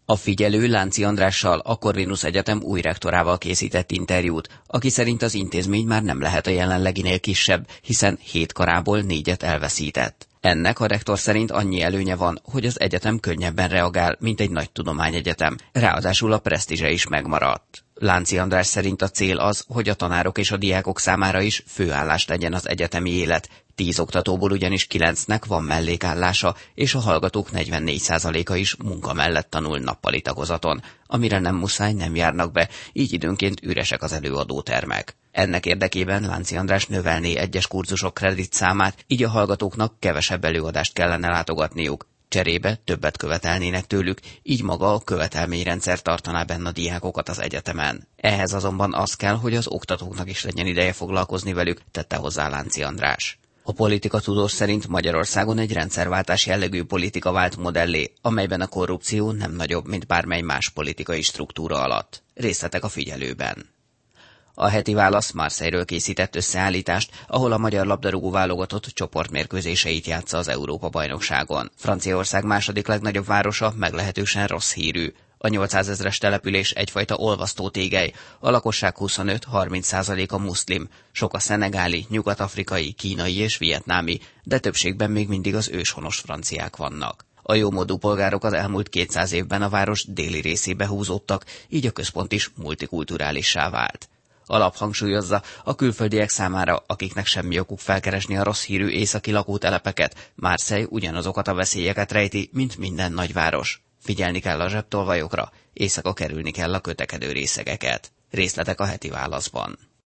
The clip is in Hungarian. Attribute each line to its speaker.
Speaker 1: A figyelő Lánci Andrással, a Corvinus Egyetem új rektorával készített interjút, aki szerint az intézmény már nem lehet a jelenleginél kisebb, hiszen 7 karából 4-et elveszített. Ennek a rektor szerint annyi előnye van, hogy az egyetem könnyebben reagál, mint egy nagy tudományegyetem, ráadásul a presztízse is megmaradt. Lánci András szerint a cél az, hogy a tanárok és a diákok számára is főállást legyen az egyetemi élet. 10 oktatóból ugyanis 9-nek van mellékállása, és a hallgatók 44%-a is munka mellett tanul nappali tagozaton, amire nem muszáj, nem járnak be, így időnként üresek az előadótermek. Ennek érdekében Lánci András növelné egyes kurzusok kreditszámát, így a hallgatóknak kevesebb előadást kellene látogatniuk. Cserébe többet követelnének tőlük, így maga a követelményrendszer tartaná benne a diákokat az egyetemen. Ehhez azonban az kell, hogy az oktatóknak is legyen ideje foglalkozni velük, tette hozzá Lánci András. A politikatudós szerint Magyarországon egy rendszerváltás jellegű politika vált modellé, amelyben a korrupció nem nagyobb, mint bármely más politikai struktúra alatt. Részletek a figyelőben. A Heti Válasz Marseille-ről készített összeállítást, ahol a magyar labdarúgó válogatott csoportmérkőzéseit játsza az Európa-bajnokságon. Franciaország második legnagyobb városa meglehetősen rossz hírű. A 800 000-es település egyfajta olvasztó tégely, a lakosság 25-30%-a muszlim, sok a szenegáli, nyugat-afrikai, kínai és vietnámi, de többségben még mindig az őshonos franciák vannak. A jómódú polgárok az elmúlt 200 évben a város déli részébe húzódtak, így a központ is multikulturálissá vált. A lap hangsúlyozza, a külföldiek számára, akiknek semmi okuk felkeresni a rossz hírű északi lakótelepeket, Marseille ugyanazokat a veszélyeket rejti, mint minden nagyváros. Figyelni kell a zsebtolvajokra, éjszaka kerülni kell a kötekedő részegeket. Részletek a Heti Válaszban.